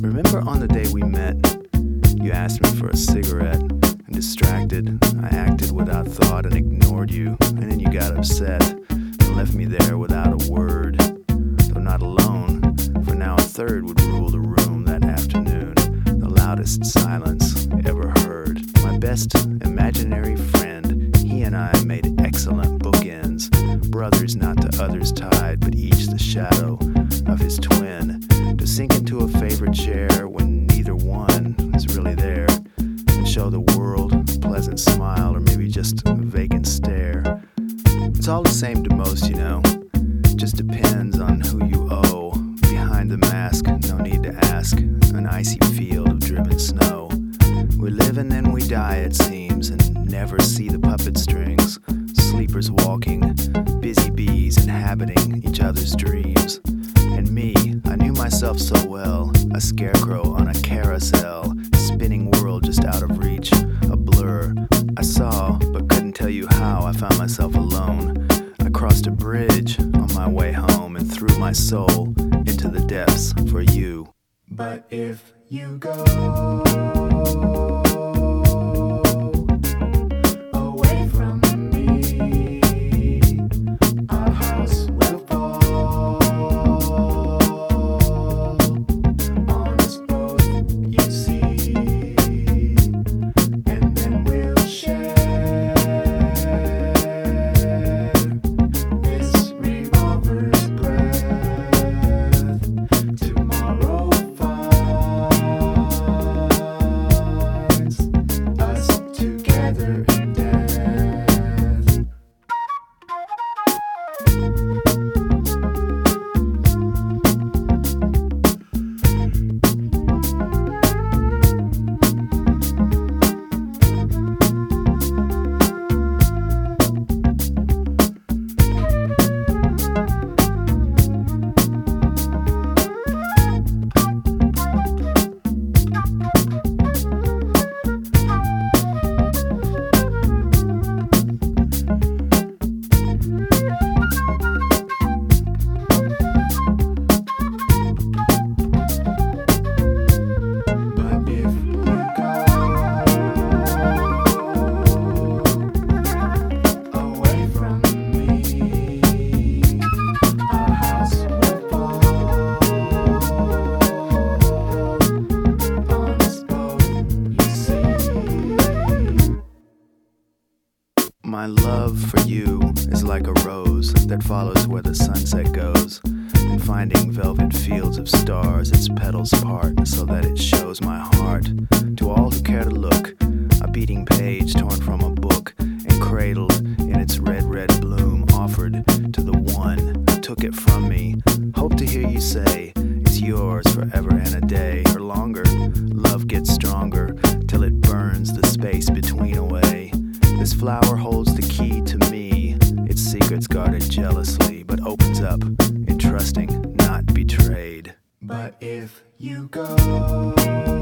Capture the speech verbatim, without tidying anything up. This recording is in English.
Remember on the day we met, you asked me for a cigarette, and distracted, I acted without thought and ignored you, and then you got upset and left me there without a word. Though not alone, for now a third would rule the room that afternoon, the loudest silence ever heard. My best imaginary friend, he and I made excellent bookends, brothers not to others tied, but each the shadow of his twin, to sink into a favorite chair when neither one is really there, and show the world a pleasant smile or maybe just a vacant stare. It's all the same to most, you know, just depends on who you owe. Behind the mask, no need to ask, an icy field of driven snow. We live and then we die, it seems, and never see the puppet strings, sleepers walking, busy bees inhabiting each other's dreams. And me, I knew myself so well, a scarecrow on a carousel, spinning world just out of reach, a blur. I saw, but couldn't tell you how I found myself alone. I crossed a bridge on my way home and threw my soul into the depths for you. But if you go away from me, our house will fall on us both, you see, and then we'll share this revolver's breath. Tomorrow finds us together in death. My love for you is like a rose that follows where the sunset goes, and finding velvet fields of stars its petals part so that it shows my heart to all who care to look, a beating page torn from a book and cradled in its red red bloom, offered to the one who took it from me. Hope to hear you say it's yours forever and a day or longer. Love gets stronger till it burns the space between away. This flower holds the key to me, its secrets guarded jealously, but opens up, entrusting, not betrayed. But if you go